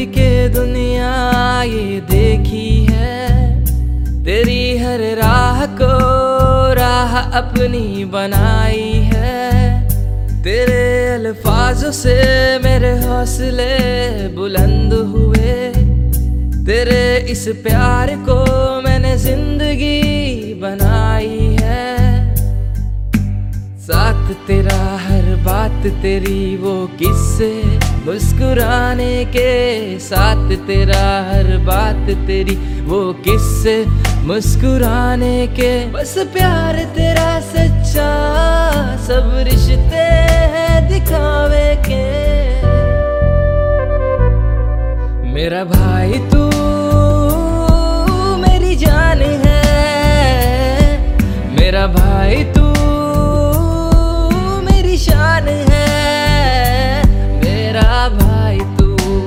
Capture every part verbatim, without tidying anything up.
कभी के दुनिया ये देखी है, तेरी हर राह को राह अपनी बनाई है। तेरे अल्फाजों से मेरे हौसले बुलंद हुए, तेरे इस प्यार को मैंने जिंदगी बनाई है। साथ तेरा हर बात तेरी वो किस्से मुस्कुराने के, साथ तेरा हर बात तेरी वो किस्से मुस्कुराने के। बस प्यार तेरा सच्चा, सब रिश्ते हैं दिखावे के। मेरा भाई तू मेरी जान है, मेरा भाई तू मेरी शान है। मेरा भाई तू,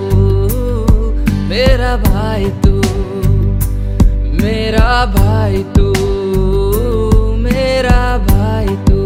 मेरा भाई तू, मेरा भाई तू, मेरा भाई तू।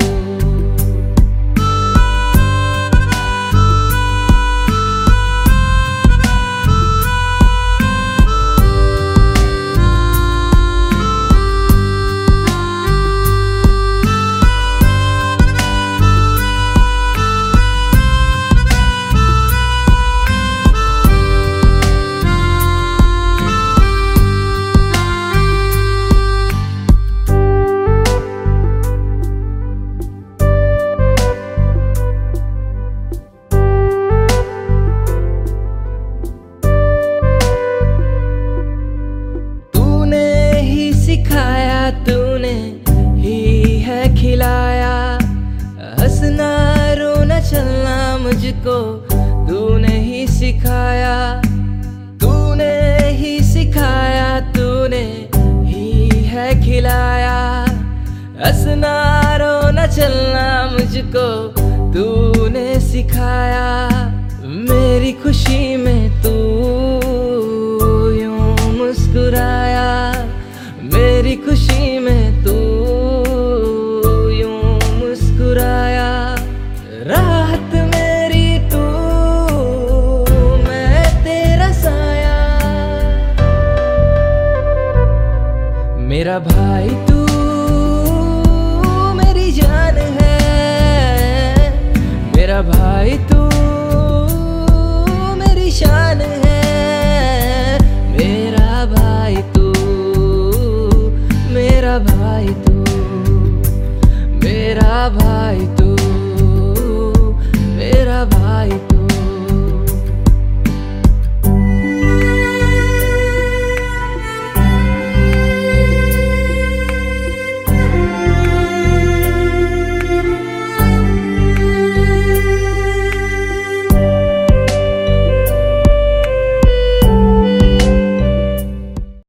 सिखाया तूने ही है खिलाया, हंसना रोना चलना मुझको तूने ही सिखाया। तूने ही सिखाया, तूने ही है खिलाया, हंसना रोना चलना मुझको तूने सिखाया। मेरी खुशी में तू यूं मुस्कुराया, मेरी खुशी में तू यूं मुस्कुराया। राहत मेरी तू, मैं तेरा साया। मेरा भाई तू मेरी जान है, मेरा भाई तू मेरी शान है। मेरा भाई तू, मेरा भाई तू, मेरा भाई तू।